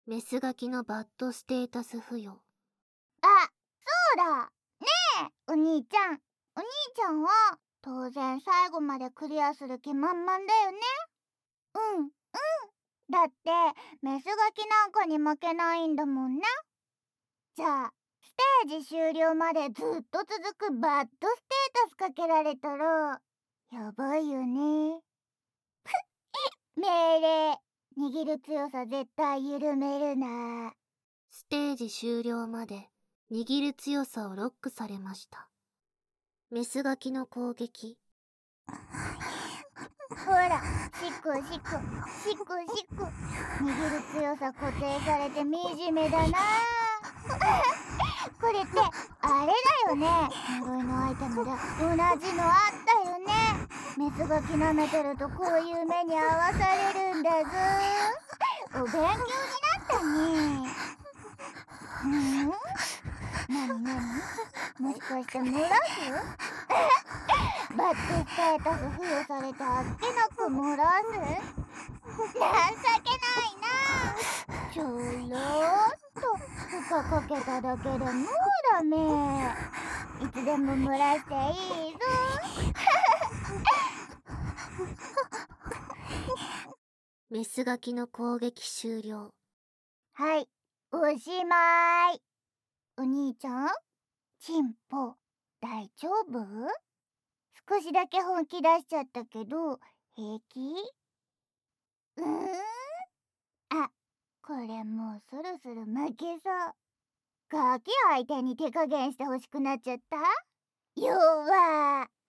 メスガキのバッドステータス付与。 あ、そうだ。ねえ、お兄ちゃん。お兄ちゃんは当然最後までクリアする気満々だよね。うん。だってメスガキなんかに負けないんだもんね。じゃあステージ終了までずっと続くバッドステータスかけられたらやばいよね。命令。握る強さ絶対緩めるな。 ステージ終了まで握る強さをロックされました。メスガキの攻撃。 ほら、しっこ。握る強さ固定されて惨めだな。これってあれだよね。呪いのアイテムで同じのあったよね。メスガキ舐めてるとこういう目に遭わされるんだぞ。お勉強になったね。なにもしかして漏らす？バッドステータス付与されてあっけなく漏らす？情けないな。ちょろっと負荷かけただけでもうダメ。いつでも漏らしていいぞ。 メスガキの攻撃終了。 はい、おしまい。お兄ちゃん、チンポ大丈夫？少しだけ本気出しちゃったけど平気？あ、これもうそろそろ負けそう。ガキ相手に手加減してほしくなっちゃった？弱。